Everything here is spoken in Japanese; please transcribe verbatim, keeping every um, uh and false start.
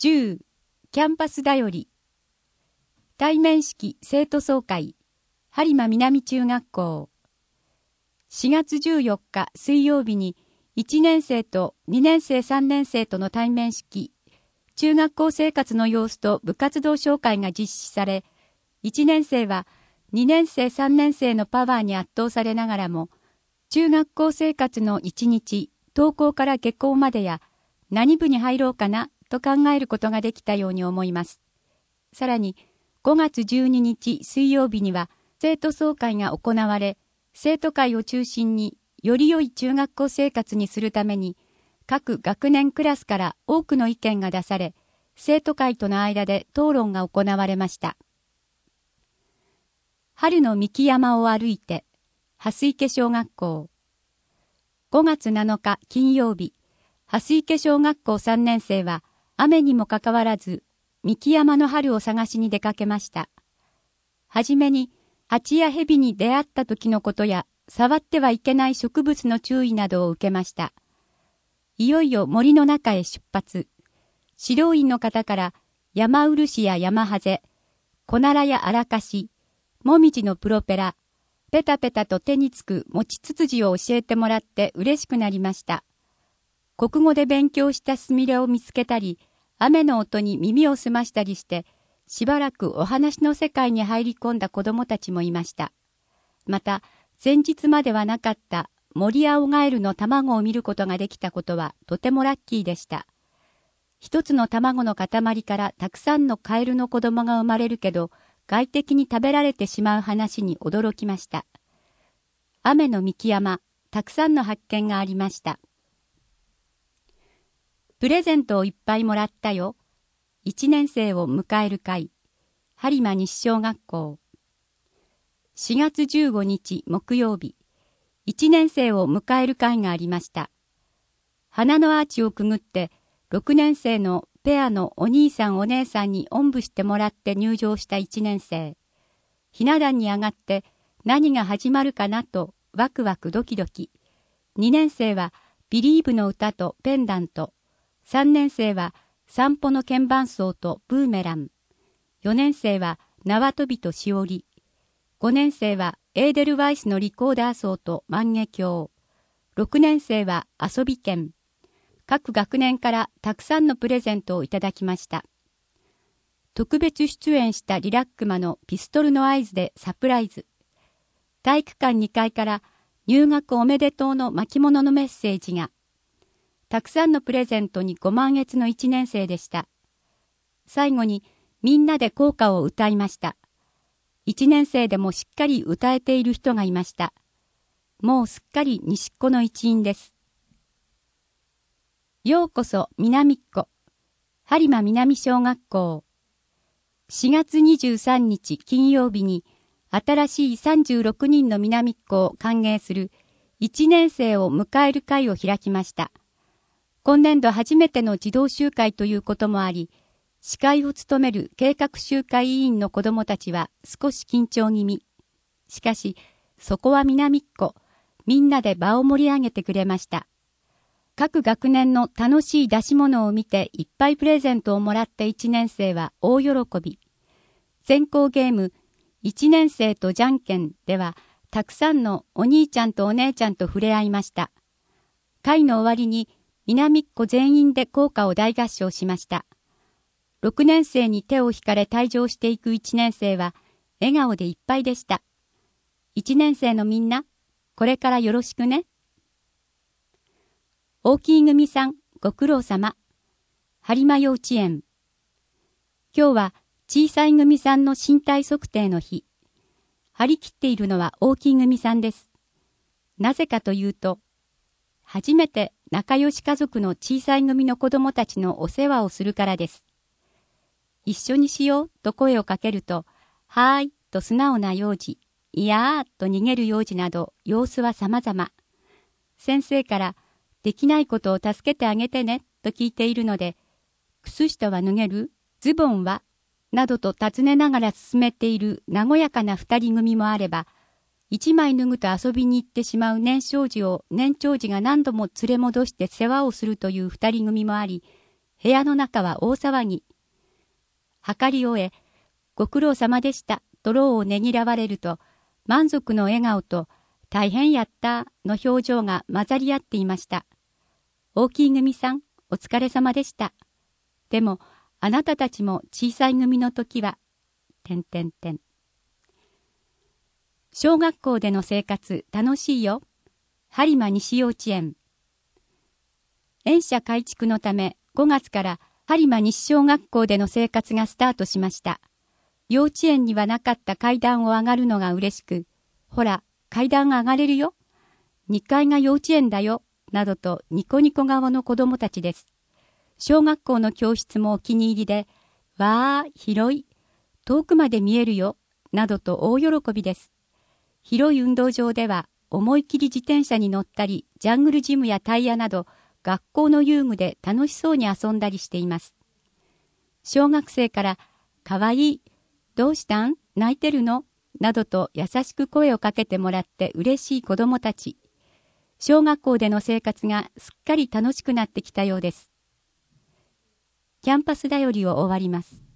じゅうキャンパスだより対面式生徒総会播磨南中学校しがつじゅうよっか水曜日にいちねん生とにねん生さんねん生との対面式中学校生活の様子と部活動紹介が実施され、いちねん生はにねん生さんねん生のパワーに圧倒されながらも、中学校生活のいちにち、登校から下校までや何部に入ろうかなと考えることができたように思います。さらにごがつじゅうににち水曜日には生徒総会が行われ、生徒会を中心により良い中学校生活にするために、各学年クラスから多くの意見が出され、生徒会との間で討論が行われました。春の幹山を歩いて、蓮池小学校。ごがつなのか金曜日、蓮池小学校さんねん生は雨にもかかわらず、幹山の春を探しに出かけました。はじめに、蜂や蛇に出会った時のことや、触ってはいけない植物の注意などを受けました。いよいよ森の中へ出発。指導員の方から山漆や山ハゼ、コナラやアラカシ、モミジのプロペラ、ペタペタと手につく餅つつじを教えてもらって嬉しくなりました。国語で勉強したスミレを見つけたり、雨の音に耳を澄ましたりして、しばらくお話の世界に入り込んだ子供たちもいました。また、前日まではなかったモリアオガエルの卵を見ることができたことはとてもラッキーでした。一つの卵の塊からたくさんのカエルの子供が生まれるけど、外敵に食べられてしまう話に驚きました。雨の幹山、たくさんの発見がありました。プレゼントをいっぱいもらったよ。一年生を迎える会、播磨西小学校。しがつじゅうごにち木曜日、一年生を迎える会がありました。花のアーチをくぐって、六年生のペアのお兄さんお姉さんにおんぶしてもらって入場した一年生。ひな壇に上がって何が始まるかなとワクワクドキドキ。二年生はビリーブの歌とペンダント。三年生は散歩の鍵盤奏とブーメラン。四年生は縄跳びとしおり。五年生はエーデルワイスのリコーダー奏と万華鏡。六年生は遊び券。各学年からたくさんのプレゼントをいただきました。特別出演したリラックマのピストルの合図でサプライズ。体育館にかいから入学おめでとうの巻物のメッセージが。たくさんのプレゼントにご満悦のいちねん生でした。最後にみんなで校歌を歌いました。いちねん生でもしっかり歌えている人がいました。もうすっかり西っ子の一員です。ようこそ南っ子、播磨南小学校。しがつにじゅうさんにち金曜日に新しいさんじゅうろくにんの南っ子を歓迎するいちねん生を迎える会を開きました。今年度初めての児童集会ということもあり、司会を務める計画集会委員の子どもたちは少し緊張気味。しかし、そこは南っ子、みんなで場を盛り上げてくれました。各学年の楽しい出し物を見ていっぱいプレゼントをもらったいちねん生は大喜び。先行ゲーム、いちねん生とじゃんけんでは、たくさんのお兄ちゃんとお姉ちゃんと触れ合いました。会の終わりに、南っ子全員で校歌を大合唱しました。ろくねん生に手を引かれ退場していくいちねん生は笑顔でいっぱいでした。いちねん生のみんな、これからよろしくね。大きい組さん、ご苦労様。播磨幼稚園。今日は小さい組さんの身体測定の日。張り切っているのは大きい組さんです。なぜかというと、初めて仲良し家族の小さい組の子供たちのお世話をするからです。一緒にしようと声をかけると、はーいと素直な幼児、いやーと逃げる幼児など様子は様々。先生からできないことを助けてあげてねと聞いているので、靴下は脱げる？ズボンは？などと尋ねながら進めている和やかな二人組もあれば、一枚脱ぐと遊びに行ってしまう年少児を年長児が何度も連れ戻して世話をするという二人組もあり、 部屋の中は大騒ぎ。測り終え、ご苦労様でした、と労をねぎらわれると、満足の笑顔と、大変やった、の表情が混ざり合っていました。大きい組さん、お疲れ様でした。でも、あなたたちも小さい組の時は、てんてんてん。小学校での生活、楽しいよ。播磨西幼稚園。園舎改築のため、ごがつから播磨西小学校での生活がスタートしました。幼稚園にはなかった階段を上がるのが嬉しく、ほら、階段が上がれるよ。にかいが幼稚園だよ。などとニコニコ顔の子供たちです。小学校の教室もお気に入りで、わー、広い。遠くまで見えるよ。などと大喜びです。広い運動場では、思い切り自転車に乗ったり、ジャングルジムやタイヤなど、学校の遊具で楽しそうに遊んだりしています。小学生から、かわいい。どうしたん？泣いてるの？などと優しく声をかけてもらって嬉しい子供たち。小学校での生活がすっかり楽しくなってきたようです。キャンパスだよりを終わります。